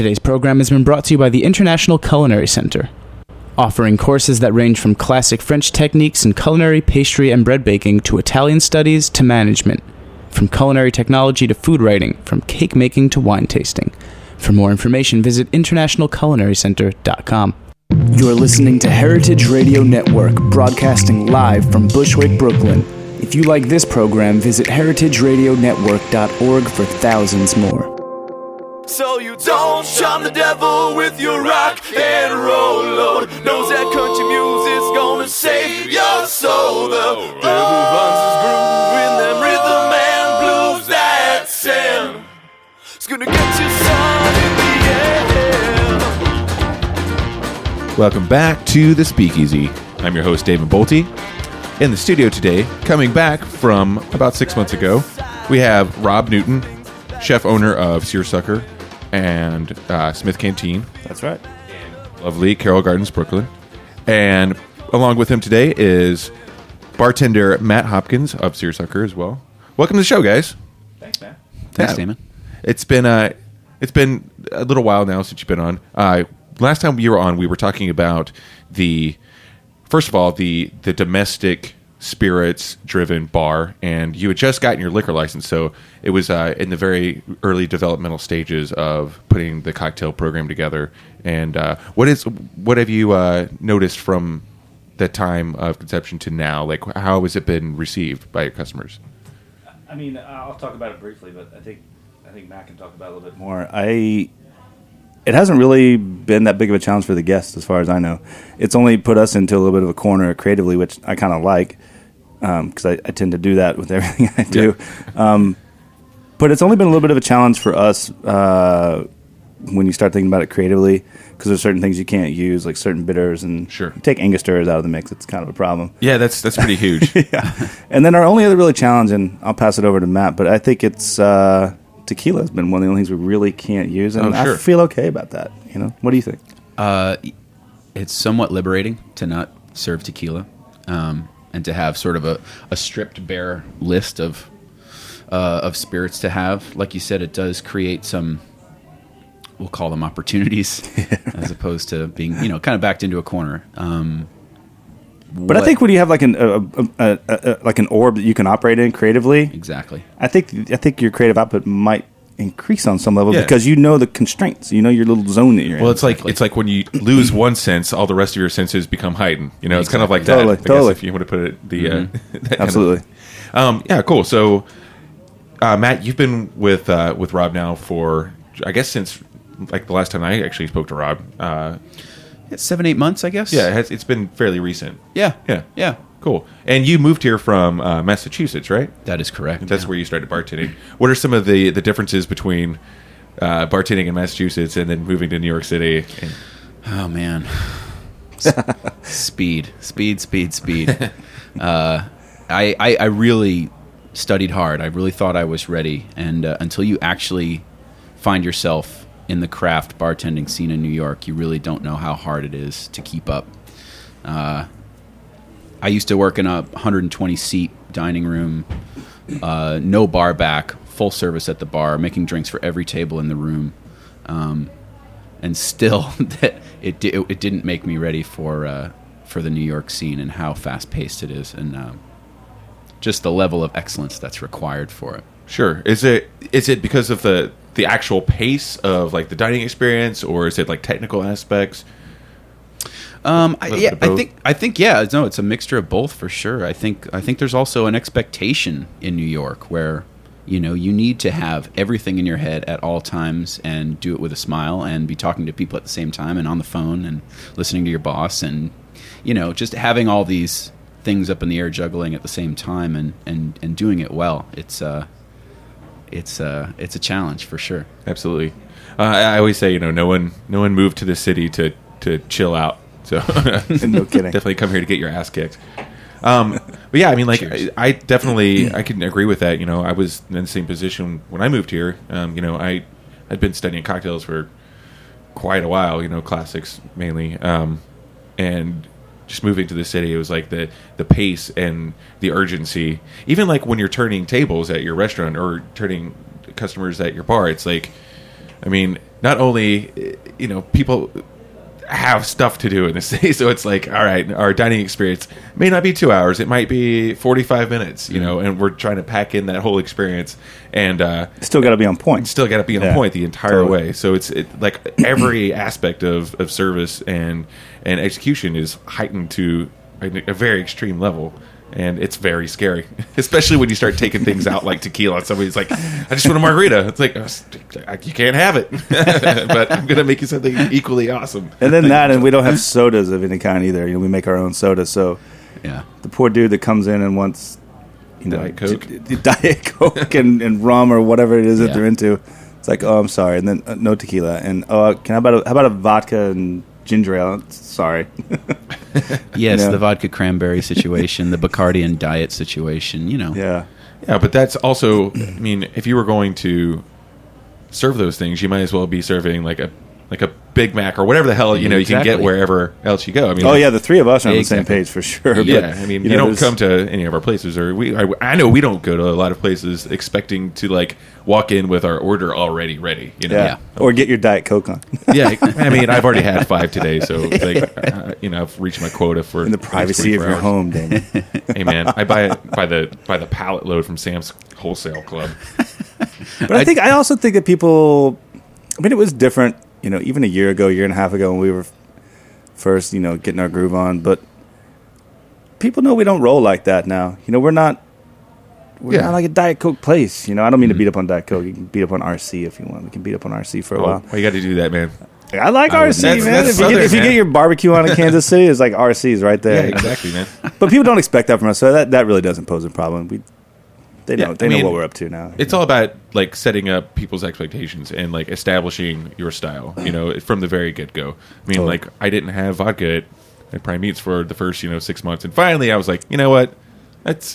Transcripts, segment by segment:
Today's program has been brought to you by the International Culinary Center, offering courses that range from classic French techniques in culinary, pastry, and bread baking to Italian studies to management, from culinary technology to food writing, from cake making to wine tasting. For more information, visit internationalculinarycenter.com. You're listening to Heritage Radio Network, broadcasting live from Bushwick, Brooklyn. If you like this program, visit heritageradionetwork.org for thousands more. So you don't shun the devil with your rock and roll load. Knows that country music's gonna save your soul. The devil runs his groove in them rhythm and blues that sing. It's gonna get you sun in the air. Welcome back to The Speakeasy. I'm your host, David Bolte. In the studio today, coming back from about 6 months ago, we have Rob Newton, chef owner of Seersucker and Smith Canteen. That's right. And lovely Carroll Gardens, Brooklyn. And along with him today is bartender Matt Hopkins of Seersucker as well. Welcome to the show, guys. Thanks, Matt. Thanks, Damon. It's been a little while now since you've been on. Last time you were on, we were talking about first of all, the domestic spirits-driven bar, and you had just gotten your liquor license, so it was in the very early developmental stages of putting the cocktail program together. And what have you noticed from that time of conception to now? Like, how has it been received by your customers? I mean, I'll talk about it briefly, but I think Matt can talk about it a little bit more. It hasn't really been that big of a challenge for the guests, as far as I know. It's only put us into a little bit of a corner creatively, which I kind of like, because I tend to do that with everything I do. Yeah. But it's only been a little bit of a challenge for us when you start thinking about it creatively, because there's certain things you can't use, like certain bitters, and sure. Take Angostura out of the mix. It's kind of a problem. Yeah, that's pretty huge. Yeah. And then our only other really challenge, and I'll pass it over to Matt, but I think it's tequila has been one of the only things we really can't use, and sure. I feel okay about that. You know, what do you think? It's somewhat liberating to not serve tequila, and to have sort of a stripped bare list of spirits to have. Like you said, it does create some, we'll call them opportunities, as opposed to being, kind of backed into a corner. But I think when you have like an orb that you can operate in creatively, exactly. I think your creative output might increase on some level, because you know the constraints, you know your little zone that you're in. Well, it's like when you lose one sense, all the rest of your senses become heightened. It's exactly. kind of like that. Totally. I guess if you want to put it that absolutely. Yeah, cool. So, Matt, you've been with Rob now for, I guess, since like the last time I actually spoke to Rob. 7-8 months, I guess. Yeah, it's been fairly recent. Yeah. Cool. And you moved here from Massachusetts, right? That is correct. That's where you started bartending. What are some of the differences between bartending in Massachusetts and then moving to New York City? Oh, man. Speed. I really studied hard. I really thought I was ready. And until you actually find yourself in the craft bartending scene in New York, you really don't know how hard it is to keep up. I used to work in a 120-seat dining room, no bar back, full service at the bar, making drinks for every table in the room, and still, it didn't make me ready for the New York scene and how fast-paced it is, and just the level of excellence that's required for it. Sure. Is it because of the actual pace of like the dining experience, or is it like technical aspects? I think no, it's a mixture of both for sure. I think there's also an expectation in New York where you need to have everything in your head at all times and do it with a smile and be talking to people at the same time and on the phone and listening to your boss and just having all these things up in the air juggling at the same time and doing it well. It's a challenge for sure. Absolutely. I always say no one moved to the city to chill out. So no kidding. Definitely come here to get your ass kicked. But yeah, I mean, like, I can agree with that. I was in the same position when I moved here. I'd been studying cocktails for quite a while. Classics mainly, and just moving to the city, it was like the pace and the urgency. Even like when you're turning tables at your restaurant or turning customers at your bar, it's like, I mean, not only people have stuff to do in the city, so it's like, all right, our dining experience may not be 2 hours, it might be 45 minutes, and we're trying to pack in that whole experience, and Still got to be on point. still got to be on Yeah, point the entire totally. way. So it's like every aspect of service and execution is heightened to a very extreme level. And it's very scary, especially when you start taking things out like tequila. And somebody's like, I just want a margarita. It's like, you can't have it. But I'm going to make you something equally awesome. And then and we don't have sodas of any kind either. We make our own soda. So Yeah. the poor dude that comes in and wants, Diet Coke. Diet Coke and rum or whatever it is that Yeah. they're into, it's like, oh, I'm sorry. And then no tequila. And how about a vodka and ginger ale? Sorry. Yes, Yeah. the vodka cranberry situation, the Bacardi and diet situation, Yeah. Yeah, but that's also, I mean, if you were going to serve those things, you might as well be serving like a Big Mac or whatever the hell, you can Exactly. get wherever else you go. I mean, Oh, yeah, the three of us are on the same Exactly. page for sure. Yeah, But, I mean, you don't there's- come to any of our places, or I know we don't go to a lot of places expecting to like walk in with our order already ready. Yeah. Or get your Diet Coke on. Yeah, I mean, I've already had 5 today, so it's like, I've reached my quota for In the next privacy of 24 your hours. home, Damon. Hey, man, I buy it by the pallet load from Sam's Wholesale Club. But I also think that people, I mean, it was different, even a year and a half ago when we were first, getting our groove on. But people know we don't roll like that now. We're not Yeah. like a Diet Coke place. I don't mean to beat up on Diet Coke. You can beat up on RC if you want. We can beat up on RC for a Oh, while. why you got to do that, man? I like I would- RC, That's- man. that's If you Southern, get man. your barbecue on in Kansas City, it's like RC's right Yeah, there. exactly, man. But people don't expect that from us, so that really doesn't pose a problem. They know Yeah, they I know mean, what we're up to now. It's all about like setting up people's expectations and like establishing your style, from the very get go. I mean, Totally. like I didn't have vodka at Prime Meats for the first 6 months, and finally I was like, you know what, that's.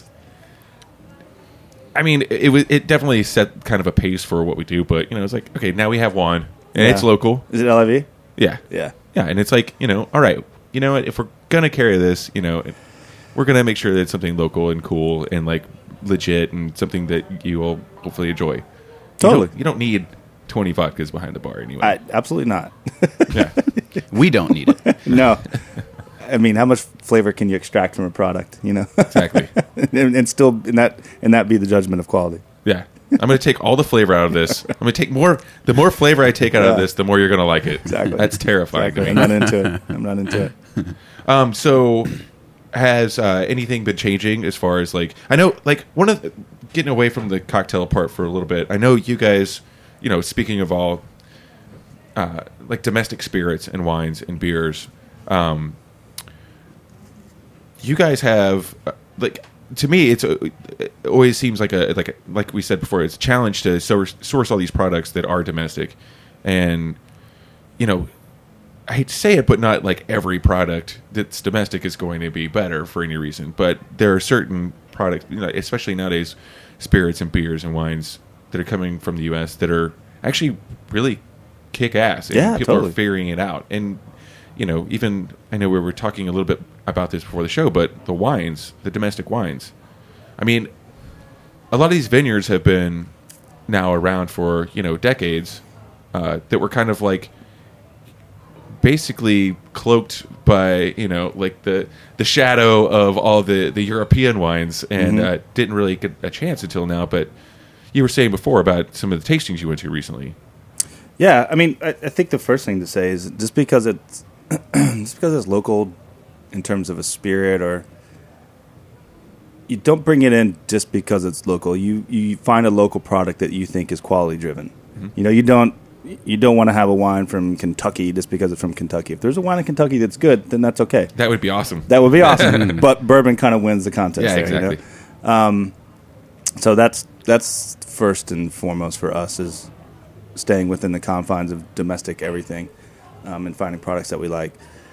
I mean, it definitely set kind of a pace for what we do, but it's like, okay, now we have one, and Yeah. it's local. Is it LIV? Yeah, Yeah. yeah, and it's like, all right, you know what, if we're gonna carry this, we're gonna make sure that it's something local and cool and like legit and something that you will hopefully enjoy. Totally. You don't need 20 vodkas behind the bar anyway. Absolutely not. Yeah. We don't need it. No. I mean, how much flavor can you extract from a product, Exactly. and still in that be the judgment of quality. Yeah. I'm going to take all the flavor out of this. I'm going to take more. The more flavor I take out of Yeah. this, the more you're going to like it. Exactly. That's terrifying Exactly. to I'm me. not into it. I'm not into it. So, has anything been changing as far as like? I know, like one of getting away from the cocktail part for a little bit. I know you guys. Speaking of all, like domestic spirits and wines and beers, you guys have like. To me, it always seems like like we said before, it's a challenge to source all these products that are domestic, and I hate to say it, but not like every product that's domestic is going to be better for any reason. But there are certain products, especially nowadays, spirits and beers and wines that are coming from the U.S. that are actually really kick ass. And Yeah, people totally. are figuring it out. And even I know we were talking a little bit about this before the show, but the wines, the domestic wines. I mean, a lot of these vineyards have been now around for decades. That were kind of like basically cloaked by like the shadow of all the European wines, and didn't really get a chance until now. But you were saying before about some of the tastings you went to recently. Yeah, I mean, I think the first thing to say is just because it's local in terms of a spirit, or you don't bring it in just because it's local. You find a local product that you think is quality driven. You don't want to have a wine from Kentucky just because it's from Kentucky. If there's a wine in Kentucky that's good, then that's okay. That would be awesome. That would be awesome. But bourbon kind of wins the contest. Yeah, there, exactly. So that's first and foremost for us, is staying within the confines of domestic everything, and finding products that we like.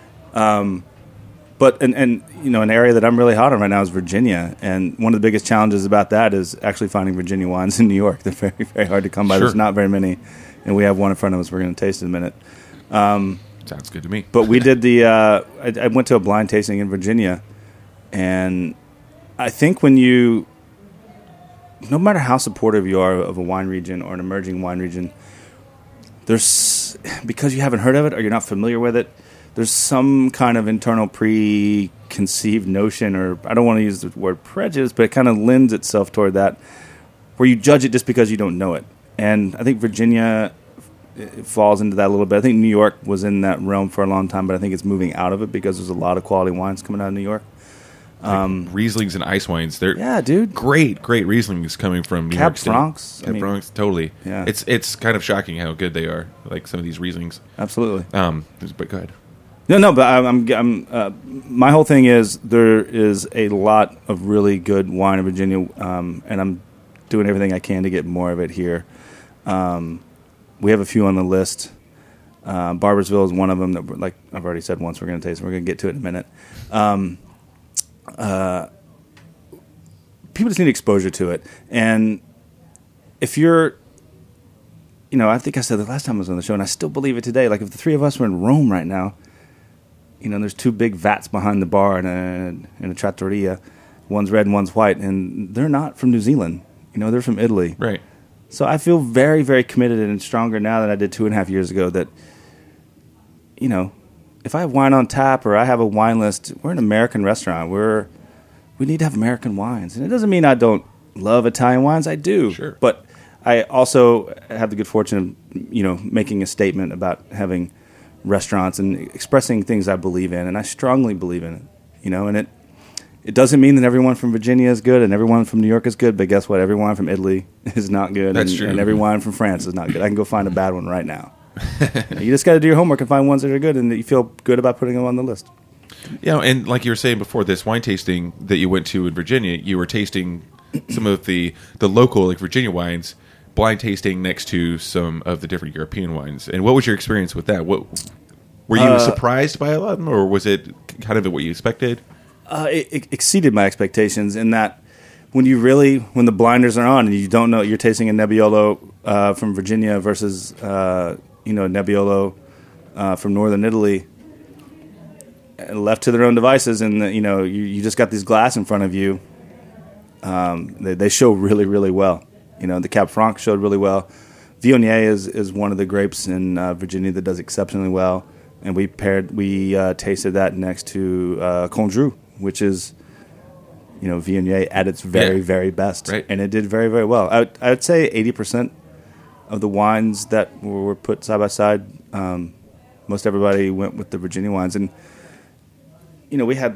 But an area that I'm really hot on right now is Virginia, and one of the biggest challenges about that is actually finding Virginia wines in New York. They're very, very hard to come by. Sure. There's not very many, and we have one in front of us we're going to taste in a minute. Sounds good to me. But we did I went to a blind tasting in Virginia, and I think no matter how supportive you are of a wine region or an emerging wine region, there's, because you haven't heard of it or you're not familiar with it, there's some kind of internal preconceived notion, or I don't want to use the word prejudice, but it kind of lends itself toward that, where you judge it just because you don't know it. And I think Virginia falls into that a little bit. I think New York was in that realm for a long time, but I think it's moving out of it because there's a lot of quality wines coming out of New York. Rieslings and ice wines. They're dude. great Rieslings coming from New York State. Francs. Cab Francs, totally. Yeah. It's kind of shocking how good they are, like some of these Rieslings. Absolutely. But go ahead. No, but I'm my whole thing is there is a lot of really good wine in Virginia, and I'm doing everything I can to get more of it here. We have a few on the list. Barboursville is one of them that, like I've already said once, we're going to taste. We're going to get to it in a minute. People just need exposure to it, and if you're, I think I said the last time I was on the show, and I still believe it today. Like if the three of us were in Rome right now, there's two big vats behind the bar in a trattoria. One's red and one's white, and they're not from New Zealand. They're from Italy. Right. So I feel very, very committed and stronger now than I did 2.5 years ago that, if I have wine on tap or I have a wine list, we're an American restaurant. We need to have American wines. And it doesn't mean I don't love Italian wines. I do. Sure. But I also have the good fortune of, making a statement about having restaurants and expressing things I believe in. And I strongly believe in it, and it doesn't mean that everyone from Virginia is good and everyone from New York is good, but guess what? Every wine from Italy is not good. That's true. And every wine from France is not good. I can go find a bad one right now. You just got to do your homework and find ones that are good and that you feel good about putting them on the list. And like you were saying before, this wine tasting that you went to in Virginia, you were tasting some of the local, like Virginia wines, blind tasting next to some of the different European wines. And what was your experience with that? Were you surprised by a lot of them, or was it kind of what you expected? It exceeded my expectations in that when the blinders are on and you don't know, you're tasting a Nebbiolo from Virginia versus Nebbiolo from northern Italy, left to their own devices, and you just got this glass in front of you. They show really, really well. The Cab Franc showed really well. Viognier is one of the grapes in Virginia that does exceptionally well, and we tasted that next to Condrieu, which is Viognier at its very, very best, right. And it did very, very well. I would say 80% of the wines that were put side by side, most everybody went with the Virginia wines, and we had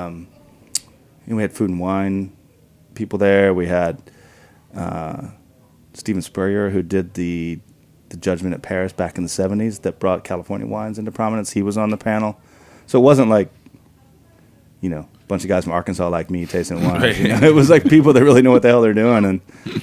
food and wine people there. We had Stephen Spurrier, who did the Judgment at Paris back in the 70s, that brought California wines into prominence. He was on the panel, so it wasn't like a bunch of guys from Arkansas like me tasting wine. Right. It was like people that really know what the hell they're doing, and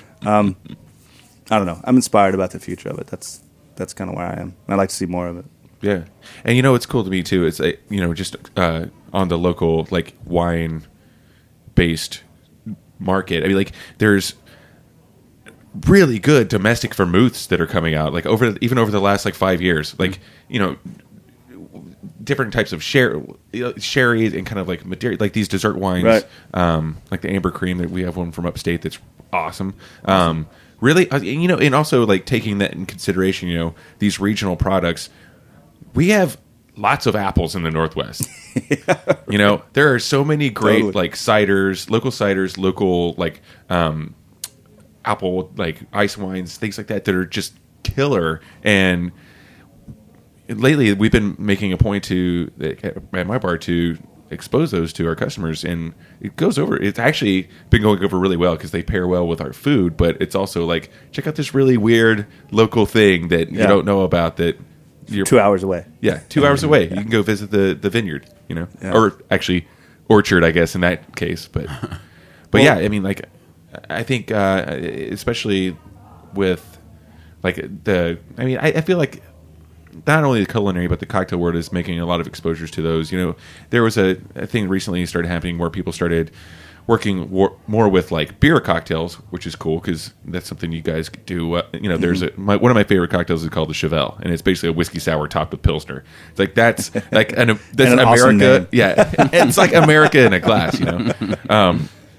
I don't know. I'm inspired about the future of it. That's kind of where I am. I'd like to see more of it. Yeah, and it's cool to me too. It's just on the local like wine based market. I mean, like there's really good domestic vermouths that are coming out like over the last like 5 years. Like different types of sherry and kind of like Madeira, like these dessert wines, right. Like the Amber Cream that we have one from upstate that's awesome. Really, and also like taking that in consideration, these regional products. We have lots of apples in the Northwest. There are so many great Totally. like local ciders, local like apple like ice wines, things like that are just killer. And lately, we've been making a point at my bar to expose those to our customers, and it goes over. It's actually been going over really well because they pair well with our food. But it's also like, check out this really weird local thing that you don't know about that. You're 2 hours away. Yeah, 2 hours away. You can go visit the vineyard, Yeah. or actually orchard, I guess in that case. But yeah, I mean, like I think especially with like I feel like not only the culinary but the cocktail world is making a lot of exposures to those. There was a thing recently started happening where people started working more with like beer cocktails, which is cool because that's something you guys do. There's one of my favorite cocktails is called the Chevelle, and it's basically a whiskey sour topped with Pilsner. It's like that's like that's an America. awesome name. Yeah, it's like America in a glass.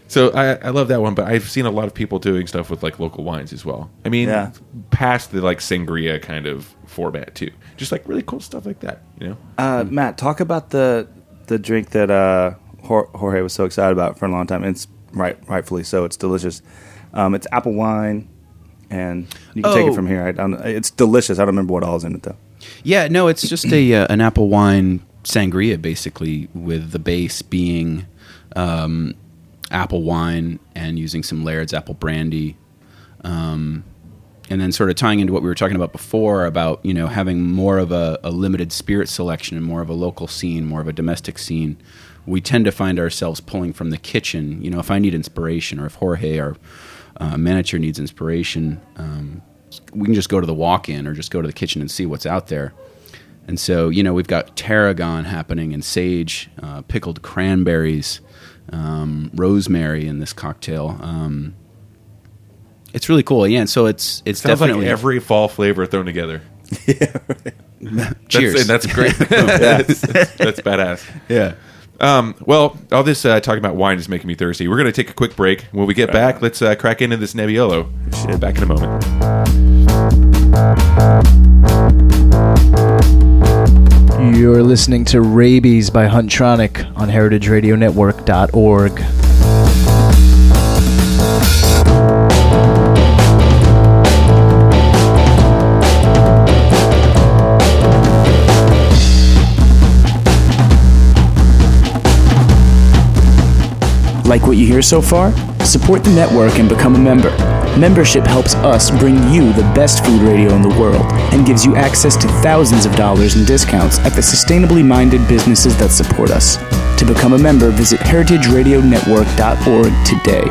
So I love that one, but I've seen a lot of people doing stuff with like local wines as well. I mean, past the like sangria kind of format too. Just like really cool stuff like that, you know? Matt, talk about the drink that Jorge was so excited about for a long time. It's rightfully so. It's delicious. It's apple wine, and you can take it from here. It's delicious. I don't remember what all is in it though. Yeah, no, it's just an apple wine sangria, basically, with the base being apple wine and using some Laird's apple brandy, and then sort of tying into what we were talking about before about, you know, having more of a limited spirit selection and more of a local scene, more of a domestic scene. We tend to find ourselves pulling from the kitchen. You know, if I need inspiration, or if Jorge, our manager, needs inspiration, we can just go to the walk-in or just go to the kitchen and see what's out there. And so, you know, we've got tarragon happening and sage, pickled cranberries, rosemary in this cocktail. It's really cool. Yeah, and so it's Sounds definitely like every fall flavor thrown together. Cheers. That's great. that's badass. Yeah. Well, all this talking about wine is making me thirsty. We're going to take a quick break. When we get back, let's crack into this Nebbiolo. Back in a moment. You're listening to Rabies by Huntronic on heritageradionetwork.org. Like what you hear so far? Support the network and become a member. Membership helps us bring you the best food radio in the world and gives you access to thousands of dollars in discounts at the sustainably minded businesses that support us. To become a member, visit heritageradionetwork.org today.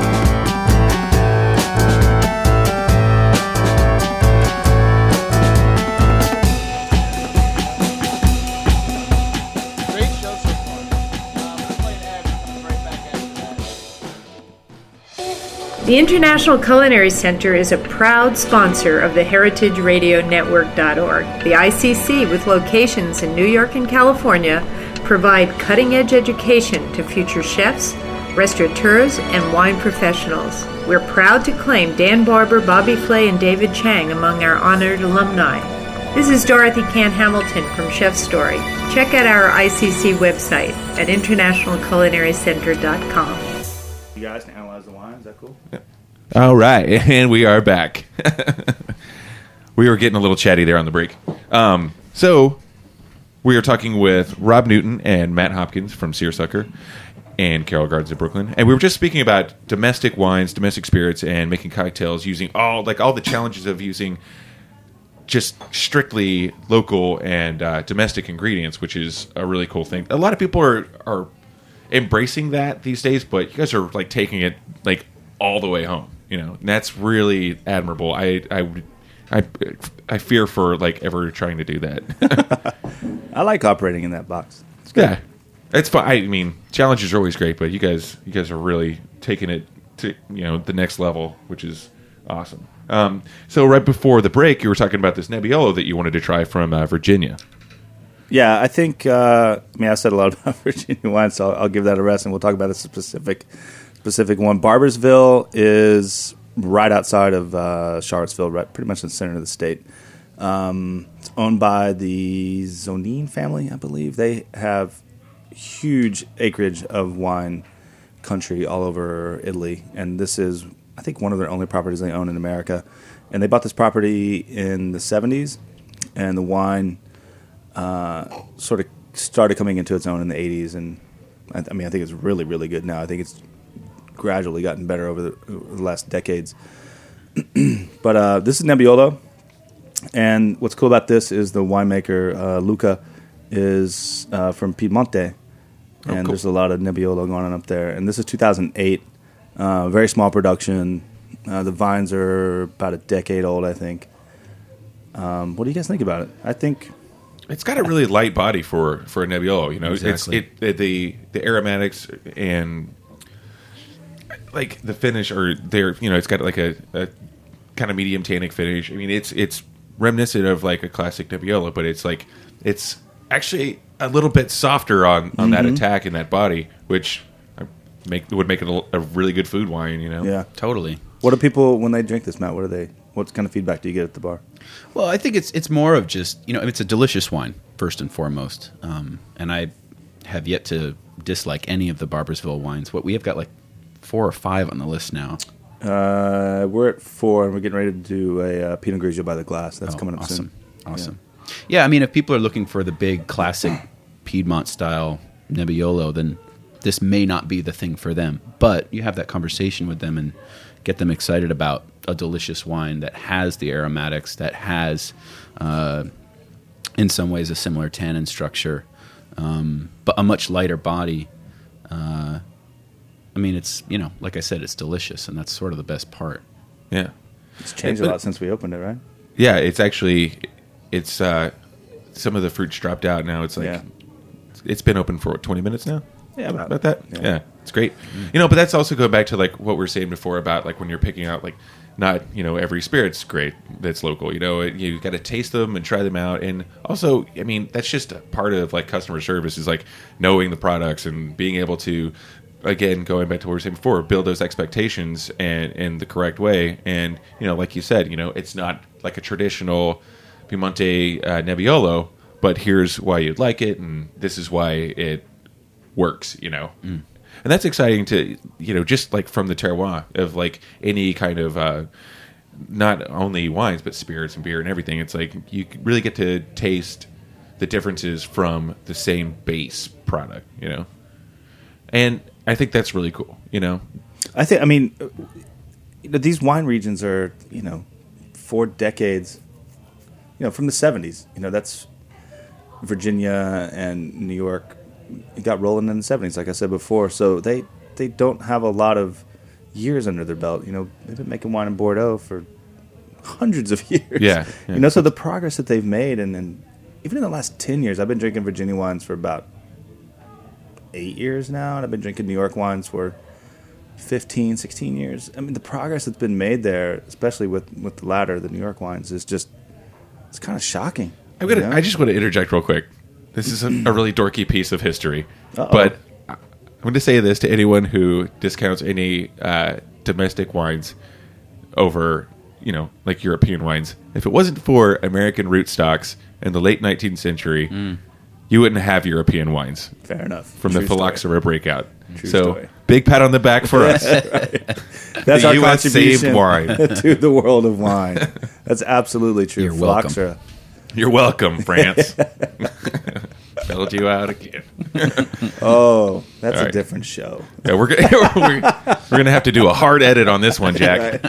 The International Culinary Center is a proud sponsor of the heritageradionetwork.org. The ICC, with locations in New York and California, provide cutting-edge education to future chefs, restaurateurs, and wine professionals. We're proud to claim Dan Barber, Bobby Flay, and David Chang among our honored alumni. This is Dorothy Can-Hamilton from Chef Story. Check out our ICC website at internationalculinarycenter.com. You guys can analyze the wine. Is that cool? Yeah. All right, and we are back. We were getting a little chatty there on the break. So we are talking with Rob Newton and Matt Hopkins from Seersucker and Carroll Gardens of Brooklyn, and we were just speaking about domestic wines, domestic spirits, and making cocktails using all the challenges of using just strictly local and domestic ingredients, which is a really cool thing. A lot of people are embracing that these days, but you guys are like taking it like all the way home, you know, and that's really admirable. I fear for like ever trying to do that. I like operating in that box. Yeah, it's fun. I mean, challenges are always great, but you guys are really taking it to, you know, the next level, which is awesome. So right before the break, you were talking about this Nebbiolo that you wanted to try from Virginia. Yeah, I think, I said a lot about Virginia wine, so I'll give that a rest, and we'll talk about a specific one. Barbersville is right outside of Charlottesville, right, pretty much in the center of the state. It's owned by the Zonin family, I believe. They have huge acreage of wine country all over Italy, and this is, I think, one of their only properties they own in America. And they bought this property in the 70s, and the wine sort of started coming into its own in the 80s, and I think it's really, really good now. I think it's gradually gotten better over the last decades. But this is Nebbiolo, and what's cool about this is the winemaker, Luca, is from Piemonte, and there's a lot of Nebbiolo going on up there. And this is 2008, very small production. The vines are about a decade old, I think. What do you guys think about it? I think it's got a really light body for a Nebbiolo. You know, exactly. The aromatics and like the finish are there. You know, it's got like a kind of medium tannic finish. I mean, it's reminiscent of like a classic Nebbiolo, but it's actually a little bit softer on that attack in that body, which would make it a really good food wine. You know. Yeah. Totally. What do people when they drink this, Matt? What kind of feedback do you get at the bar? Well, I think it's more of just, it's a delicious wine first and foremost, and I have yet to dislike any of the Barboursville wines. We have got like 4 or 5 on the list now. We're at 4, and we're getting ready to do a Pinot Grigio by the glass. That's coming up soon. Awesome. Yeah, I mean, if people are looking for the big classic Piedmont style Nebbiolo, then this may not be the thing for them. But you have that conversation with them and get them excited about a delicious wine that has the aromatics, that has, in some ways, a similar tannin structure, but a much lighter body. I mean, it's, like I said, it's delicious, and that's sort of the best part. Yeah. It's changed a lot since we opened it, right? Yeah, it's actually, some of the fruits dropped out now. It's like, it's been open for 20 minutes now? Yeah, about that. Yeah, it's great. But that's also going back to like what we were saying before about like when you're picking out like not every spirit's great that's local. You got to taste them and try them out, and also I mean that's just a part of like customer service is like knowing the products and being able to, again, going back to what we were saying before, build those expectations and in the correct way. And like you said, it's not like a traditional Piemonte Nebbiolo, but here's why you'd like it, and this is why it works, and that's exciting to just like from the terroir of like any kind of not only wines but spirits and beer and everything. It's like you really get to taste the differences from the same base product, and I think that's really cool. I mean, these wine regions are 4 decades, from the 70s. That's Virginia and New York. It got rolling in the 70s, like I said before. So they don't have a lot of years under their belt. They've been making wine in Bordeaux for hundreds of years. Yeah. So the progress that they've made, and even in the last 10 years, I've been drinking Virginia wines for about 8 years now, and I've been drinking New York wines for 15, 16 years. I mean, the progress that's been made there, especially with the latter, the New York wines, is just, it's kind of shocking. I just want to interject real quick. This is a really dorky piece of history. Uh-oh. But I'm going to say this to anyone who discounts any domestic wines over, like European wines. If it wasn't for American rootstocks in the late 19th century, you wouldn't have European wines. Fair enough. From the phylloxera breakout. True so, story. Big pat on the back for us. That's the our U.S. saved contribution wine. to the world of wine. That's absolutely true. You're welcome. Phylloxera. You're welcome, France. Bailed you out again. Oh, that's All a right. different show. Yeah, we're gonna have to do a hard edit on this one, Jack.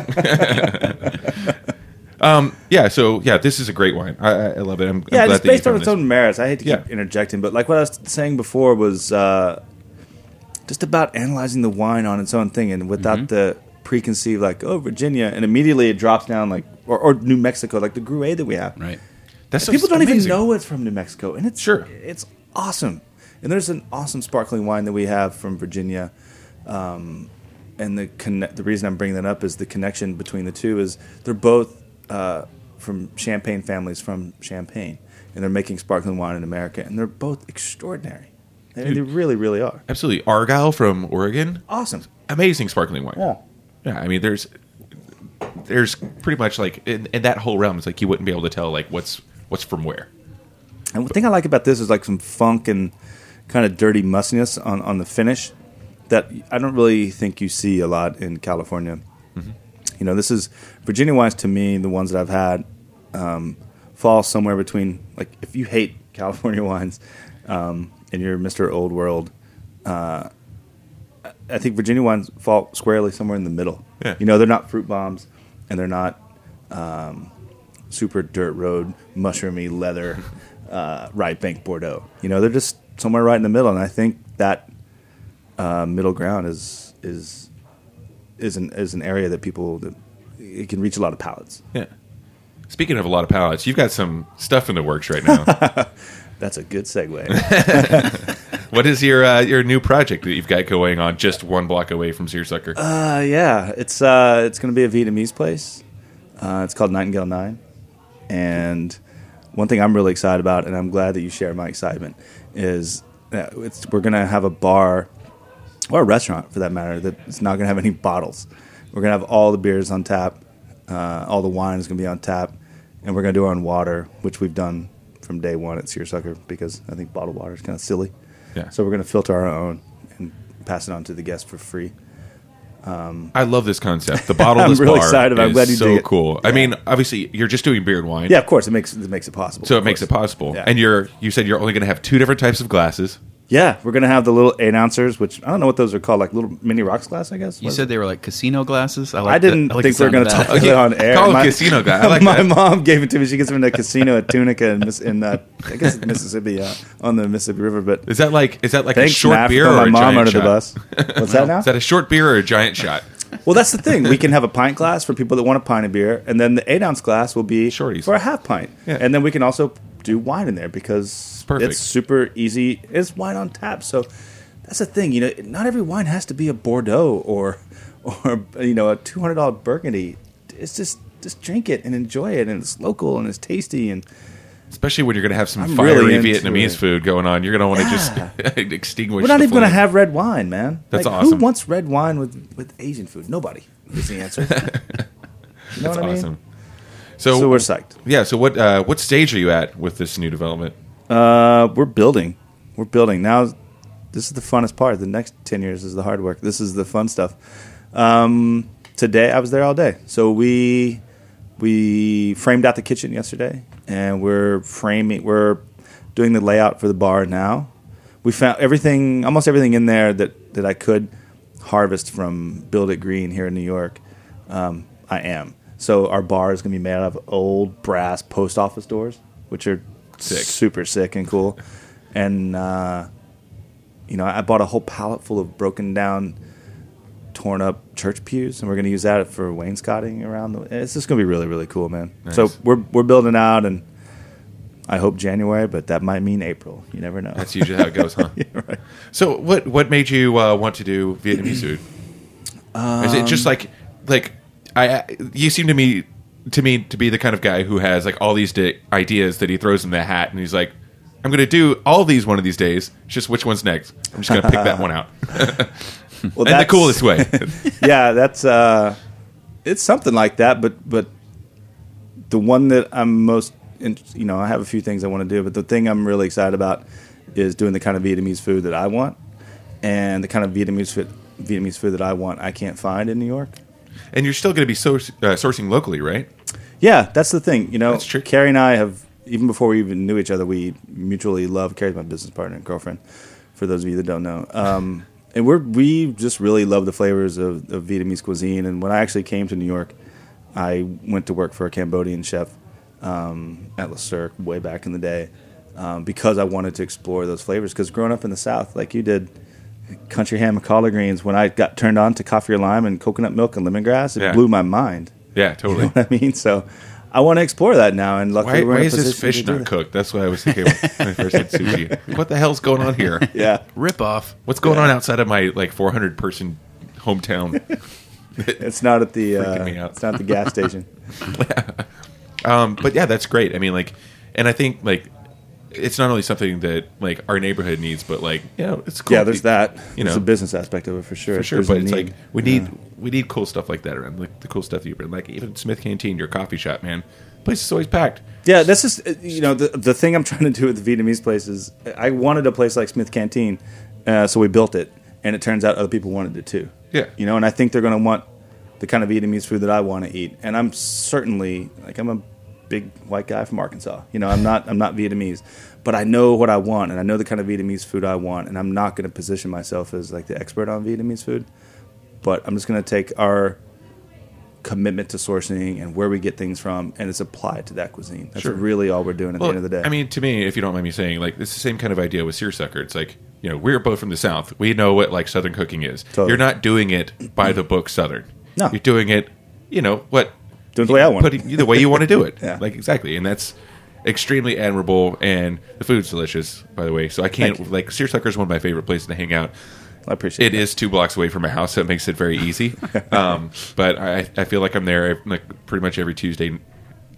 This is a great wine. I love it. I'm glad it's that you based on found its this. own merits. I hate to keep interjecting, but like what I was saying before was just about analyzing the wine on its own thing and without the preconceived, like, oh, Virginia, and immediately it drops down, like, or New Mexico, like the Gruet that we have. Right. That's People don't amazing. even know it's from New Mexico, and it's Sure. it's awesome. And there's an awesome sparkling wine that we have from Virginia, and the reason I'm bringing that up is the connection between the two is they're both from Champagne families from Champagne, and they're making sparkling wine in America, and they're both extraordinary. They really, really are Absolutely. Argyle from Oregon. awesome. Amazing sparkling wine. Yeah. Yeah, I mean, there's pretty much like in that whole realm, it's like you wouldn't be able to tell like what's from where. And the thing I like about this is like some funk and kind of dirty mustiness on the finish that I don't really think you see a lot in California. Mm-hmm. This is Virginia wines to me. The ones that I've had fall somewhere between, like, if you hate California wines and you're Mr. Old World, I think Virginia wines fall squarely somewhere in the middle. Yeah. They're not fruit bombs and they're not super dirt road, mushroomy leather, right bank Bordeaux. They're just somewhere right in the middle, and I think that middle ground is an area that it can reach a lot of palates. Yeah. Speaking of a lot of palates, you've got some stuff in the works right now. That's a good segue. What is your new project that you've got going on just one block away from Searsucker? Yeah, it's going to be a Vietnamese place. It's called Nightingale 9, and one thing I'm really excited about, and I'm glad that you share my excitement, is we're going to have a bar or a restaurant for that matter, that's not going to have any bottles. We're going to have all the beers on tap, all the wine is going to be on tap, and we're going to do our own water, which we've done from day one at Seersucker because I think bottled water is kind of silly. Yeah. So we're going to filter our own and pass it on to the guests for free. I love this concept. The bottleless I'm really bar excited. I'm glad you is so dig it. cool. I mean, obviously, you're just doing beer and wine. Yeah, of course, it makes it possible. So of it makes course. it possible. Yeah. And you said you're only going to have 2 different types of glasses. Yeah, we're going to have the little 8-ouncers, which I don't know what those are called, like little mini rocks glass, I guess. You What is said it? they were like casino glasses. I didn't think we were going to talk about it on air. Call them casino glass. I like my that. mom gave it to me. She gets them in a casino at Tunica in I guess it's Mississippi, on the Mississippi River. But Is that like a thanks, short Matt, for beer throwing or a my mom giant under shot? the bus. What's that now? Is that a short beer or a giant shot? Well, that's the thing. We can have a pint glass for people that want a pint of beer, and then the 8-ounce glass will be Shorties. for a half pint. Yeah. And then we can also do wine in there because Perfect. it's super easy. It's wine on tap. So that's the thing. Not every wine has to be a Bordeaux or a $200 Burgundy. It's just drink it and enjoy it, and it's local and it's tasty and. Especially when you're going to have some I'm fiery really into Vietnamese it. food going on. You're going to want to Yeah. just extinguish We're not the even going to flame. have red wine, man. That's Who awesome. wants red wine with Asian food? Nobody is the answer. You know That's what I mean? awesome. So we're psyched. Yeah, so what stage are you at with this new development? We're building. Now, this is the funnest part. The next 10 years is the hard work. This is the fun stuff. Today, I was there all day. So we framed out the kitchen yesterday, and we're doing the layout for the bar now. We found almost everything in there that I could harvest from Build It Green here in New York. I am. So our bar is going to be made out of old brass post office doors, which are super sick and cool. And I bought a whole pallet full of broken down, torn up church pews, and we're going to use that for wainscoting around. It's just going to be really, really cool, man. Nice. So we're building out, and I hope January, but that might mean April. You never know. That's usually how it goes, huh? Yeah, right. So what made you want to do Vietnamese food? Is it just like you seem to me to be the kind of guy who has like all these ideas that he throws in the hat, and he's like, I'm going to do all these one of these days. It's just which one's next. I'm just going to pick that one out. Well, in the coolest way. Yeah, that's it's something like that. But the one that I'm most, I have a few things I want to do, but the thing I'm really excited about is doing the kind of Vietnamese food that I want, and the kind of Vietnamese food that I want I can't find in New York. And you're still going to be sourcing locally, right? Yeah, that's the thing. That's true. Carrie and I have, even before we even knew each other, we mutually love. Carrie's my business partner and girlfriend, for those of you that don't know. And we just really love the flavors of Vietnamese cuisine. And when I actually came to New York, I went to work for a Cambodian chef at Le Cirque way back in the day because I wanted to explore those flavors. Because growing up in the South, like you did, country ham and collard greens, when I got turned on to coffee or lime and coconut milk and lemongrass, it blew my mind. Yeah, totally. You know what I mean? So I want to explore that now. And luckily, we're Why in a is this position fish to do not that. cooked? That's what I was thinking when I first had sushi. What the hell's going on here? Yeah. Rip off. What's going on outside of my 400 person hometown? It's not at the Freaking me out. it's not at the gas station. But yeah, that's great. I mean, and I think it's not only something that our neighborhood needs, but it's cool. Yeah, there's that. You There's know. a business aspect of it for sure. For sure, There's but a it's need. we need cool stuff like that around, like the cool stuff that you bring. Like even Smith Canteen, your coffee shop, man, place is always packed. Yeah, this is the thing I'm trying to do with the Vietnamese place is I wanted a place like Smith Canteen, so we built it, and it turns out other people wanted it too. Yeah. And I think they're going to want the kind of Vietnamese food that I want to eat, and I'm certainly I'm a big white guy from Arkansas. I'm not Vietnamese, but I know what I want, and I know the kind of Vietnamese food I want, and I'm not going to position myself as the expert on Vietnamese food, but I'm just going to take our commitment to sourcing and where we get things from, and it's applied to that cuisine. That's Sure. really all we're doing at the end of the day. I mean, to me, if you don't mind me saying, it's the same kind of idea with Seersucker. It's we're both from the South. We know what Southern cooking is. Totally. You're not doing it by the book Southern. No. You're doing it, what Doing it the way I want it. the way you want to do it. Yeah. Exactly, and that's extremely admirable. And the food's delicious, by the way. So I can't Seersucker is one of my favorite places to hang out. I appreciate It is 2 blocks away from my house, so it makes it very easy. But I feel like I'm there pretty much every Tuesday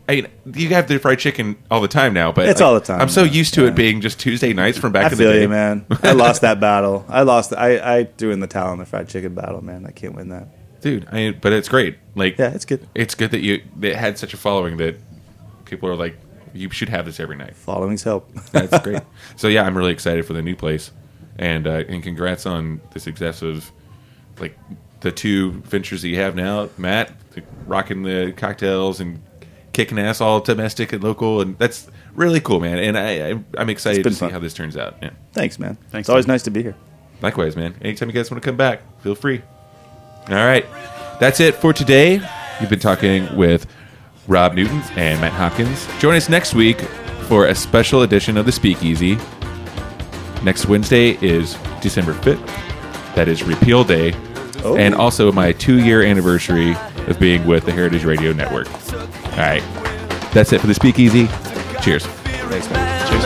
you have the fried chicken all the time now, but It's all the time, I'm so man. used to it being just Tuesday nights from back I in the feel day. you, man. I lost that battle. I threw in the towel in the fried chicken battle, man. I can't win that. Dude. But it's great. Like, Yeah, it's good. It's good that it had such a following that people are like, you should have this every night. Following's help. That's great. So yeah, I'm really excited for the new place, and congrats on the success of like the two ventures that you have now, Matt, rocking the cocktails and kicking ass all domestic and local, and that's really cool, man. And I'm excited to see fun. how this turns out. Yeah. Thanks, man. Thanks, It's always man. nice to be here. Likewise, man. Anytime you guys want to come back, feel free. All right, that's it for today. You've been talking with Rob Newton and Matt Hopkins. Join us next week for a special edition of the Speakeasy. Next Wednesday is December 5th. That is Repeal Day. Oh. And also my 2-year anniversary of being with the Heritage Radio Network. All right. That's it for the Speakeasy. Cheers. Thanks, man. Cheers.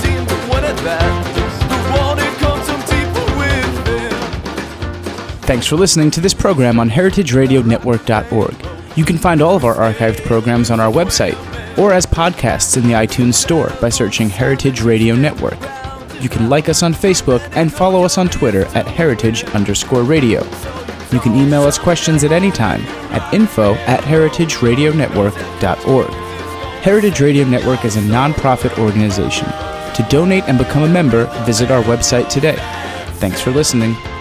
Thanks for listening to this program on heritageradionetwork.org. You can find all of our archived programs on our website or as podcasts in the iTunes Store by searching Heritage Radio Network. You can like us on Facebook and follow us on Twitter at heritage_radio. You can email us questions at any time at info@heritageradionetwork.org. Heritage Radio Network is a non-profit organization. To donate and become a member, visit our website today. Thanks for listening.